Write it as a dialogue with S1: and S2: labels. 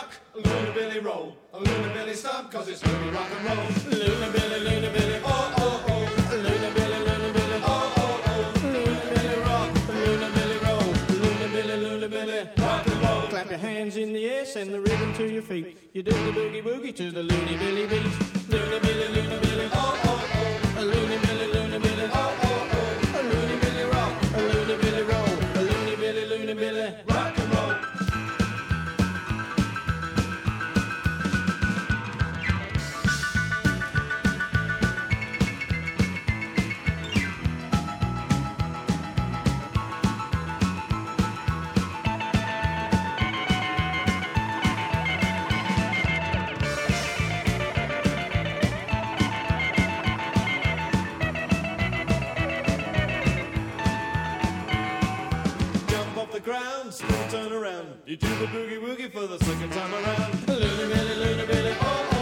S1: rock, Looney Billy roll, Looney Billy stomp, 'cause it's Looney rock and roll. Looney Billy, oh, oh, oh. Looney Billy, oh, oh, oh. Looney Billy rock, Looney Billy roll, Looney Billy rock and roll. Clap your hands in the air, send the rhythm to your feet. You do the boogie woogie to the Looney Billy beat. Looney Billy, oh, oh, oh. Looney Billy, oh, oh, oh. Looney Billy rock, Looney Billy roll, Looney Billy rock and roll. Ground, spin, turn around. You do the boogie woogie for the second time around. Looney Billy, oh,